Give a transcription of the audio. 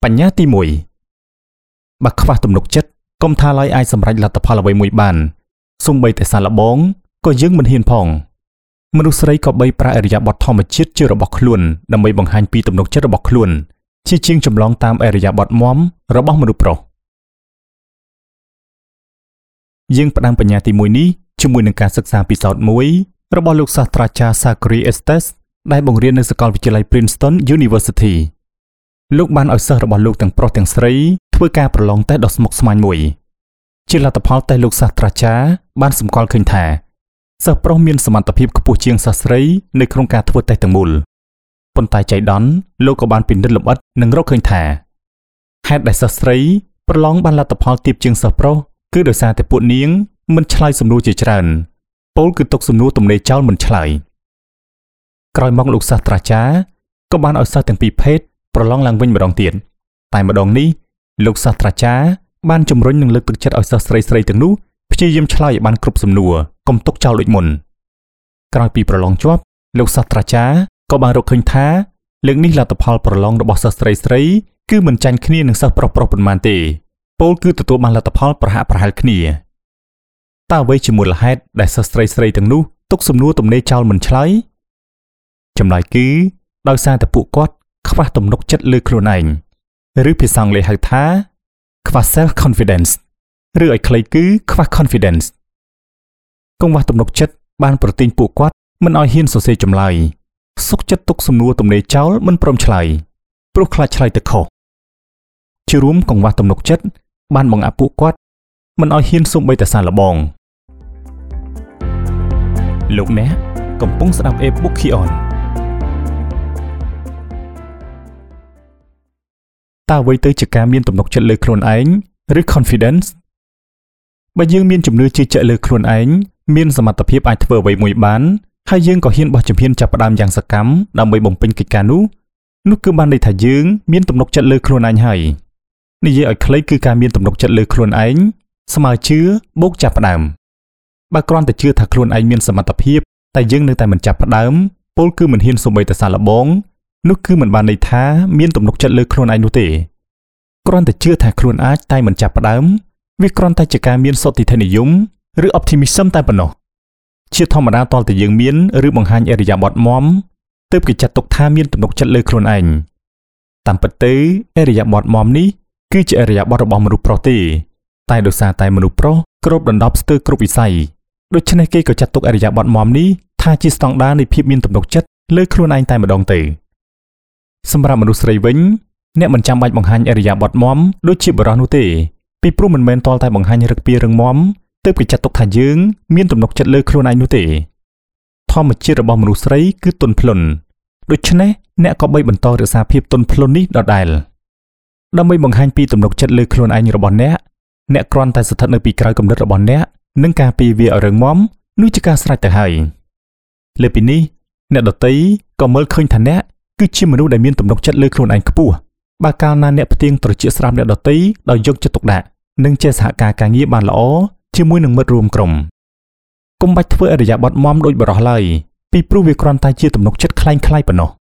បញ្ញាទី1បើខ្វះទំនុកចិត្តកុំថាឡើយអាចសម្រេចលទ្ធផលអ្វីមួយបានសូម្បីតែសាឡបងក៏យើងមិនហ៊ានផងមនុស្សស្រីក៏បីប្រើអរិយាបថធម្មជាតិជារបស់ខ្លួនដើម្បីបង្ហាញពីទំនុកចិត្តរបស់ខ្លួនជាជាងចម្លងតាមអរិយាបថមមរបស់មនុស្សប្រុសយើងផ្ដើមបញ្ញាទី1នេះជាមួយនឹងការសិក្សាពិសោធន៍មួយរបស់លោកសាស្ត្រាចារ្យ Zachary Estes ដែលបង្រៀននៅសាកលវិទ្យាល័យ Princeton University លោកបានឲ្យសិស្សរបស់លោកទាំងប្រុសទាំងស្រីធ្វើការប្រឡងតេស្តដ៏ស្មុគស្មាញមួយជាលទ្ធផលតេស្តលោកសាស្ត្រាចារ្យបានសម្គាល់ឃើញថាសិស្សប្រុសមានសមត្ថភាពខ្ពស់ជាងសិស្សស្រីនៅក្នុងការធ្វើតេស្តទាំងមូលប៉ុន្តែចៃដន្យលោកក៏បានពិនិត្យលម្អិតនិងរកឃើញថាហេតុដែលសិស្សស្រីប្រឡងបានលទ្ធផលទាបជាងសិស្សប្រុសគឺដោយសារតែពួកនាងមិនឆ្លើយសំណួរជាច្រើនពោលគឺទុកសំណួរទំនេរចោលមិនឆ្លើយក្រោយមកលោកសាស្ត្រាចារ្យក៏បានឲ្យសិស្សទាំងពីរភេទប្រឡងឡើងវិញម្ដងទៀតតែម្ដងនេះលោកសាស្ត្រាចារ្យបានជំរុញនិងលើកទឹកចិត្តឲ្យសិស្សស្រីៗទាំងនោះព្យាយាមឆ្លើយឲ្យបានគ្រប់សំណួរកុំទុកចោលដូចមុនក្រោយពីប្រឡងជាប់លោកសាស្ត្រាចារ្យក៏បានរកឃើញថាលើកនេះលទ្ធផលប្រឡងរបស់សិស្សស្រីៗគឺមិនចាញ់គ្នានឹងសិស្សប្រុសៗប៉ុន្មានទេពោលគឺទទួលបានលទ្ធផលប្រហាក់ប្រហែលគ្នាតើអ្វីជាមូលហេតុដែលសិស្សស្រីៗទាំងនោះទុកសំណួរទំនេរចោលមិនឆ្លើយចម្លើយគឺដោយសារតែពួកគាត់ខ្វះទំនុកចិត្តលើខ្លួនឯងឬភាសាអង់គ្លេសហៅថាខ្វះ self confidence ឬឲ្យខ្លីគឺខ្វះ confidence កង្វះទំនុកចិត្តបានប្រទាញពួកគាត់មិនឲ្យហ៊ានសរសេរចម្លើយសុខចិត្តទុកសំណួរទំនេរចោលមិនព្រមឆ្លើយព្រោះខ្លាចឆ្លើយទៅខុសជារួមកង្វះទំនុកចិត្តបានបង្អាក់ពួកគាត់មិនឲ្យហ៊ានសូម្បីតែសាឡបងលោកអ្នកកំពុងស្ដាប់ Bookion តើអ្វីទៅជាការមានទំនុកចិត្តលើខ្លួនឯងឬ confidence បើយើងមានជំនឿជឿជាក់លើខ្លួនឯងមានសមត្ថភាពអាចធ្វើអ្វីមួយបានហើយយើងក៏ហ៊ានបោះជំហានចាប់ផ្ដើមយ៉ាងសកម្មដើម្បីបំពេញកិច្ចការនោះគឺបានន័យថាយើងមានទំនុកចិត្តលើខ្លួនឯងហើយនិយាយឲ្យខ្លីគឺការមានទំនុកចិត្តលើខ្លួនឯងស្មើជឿបូកចាប់ផ្ដើមបើគ្រាន់តែជឿថាខ្លួនឯងមានសមត្ថភាពតែយើងនៅតែមិនចាប់ផ្ដើមពោលគឺមិនហ៊ានសូម្បីតែសាឡបងនោះគឺមិនបានន័យថាមានទំនុកចិត្តលើខ្លួនឯងនោះទេគ្រាន់តែជឿថាខ្លួនអាចតែមិនចាប់ផ្ដើមវាគ្រាន់តែជាការមានសុទ្ធិដ្ឋិនិយមឬ optimism តែប៉ុណ្ណោះជាធម្មតាតលតែយើងមានឬបង្ហាញអរិយាបថមមទើបគេចាត់ទុកថាមានទំនុកចិត្តលើខ្លួនឯងតាមពិតទៅអរិយាបថមមនេះគឺជាអរិយាបថរបស់មនុស្សប្រុសទេតែដោយសារតែមនុស្សប្រុសគ្របដណ្ដប់ស្ទើរគ្រប់វិស័យដូច្នេះគេក៏ចាត់ទុកអរិយាបថមមនេះថាជាស្តង់ដារនៃភាពមានទំនុកចិត្តលើខ្លួនឯងតែម្ដងទៅសម្រាប់មនុស្សស្រីវិញអ្នកមិនចាំបាច់បង្ហាញអរិយាបថមមដូចជាបុរសនោះទេពីព្រោះមិនមែនតលតែបង្ហាញរឹកពីរឹងមាំទើបគេចាត់ទុកថាយើងមានទំនុកចិត្តលើខ្លួនឯងនោះទេធម្មជាតិរបស់មនុស្សស្រីគឺទន់ភ្លន់ដូច្នេះអ្នកក៏បីបន្តរក្សាភាពទន់ភ្លន់នេះដដែលដើម្បីបង្ហាញពីទំនុកចិត្តលើខ្លួនឯងរបស់អ្នកគ្រាន់តែស្ថិតនៅពីក្រោយគំនិតរបស់អ្នកនិងការពារវាឲ្យរឹងមាំនោះជាការស្រេចទៅហើយលើពីនេះអ្នកដទៃក៏មើលឃើញថាអ្នកគឺជាមនុស្សដែលមានទំនុកចិត្តលើខ្លួនឯងខ្ពស់បើកាលណាអ្នកផ្ទៀងត្រចៀកស្រាប់អ្នកដទៃដោយយកចិត្តទុកដាក់និងចេះសហការងារបានល្អជាមួយនឹងមិត្តរួមក្រុមកុំបាច់ធ្វើអរិយាបថមមដូចបរោះឡើយពីព្រោះវាគ្រាន់តែជាទំនុកចិត្តคล้ายៗប៉ុណ្ណោះ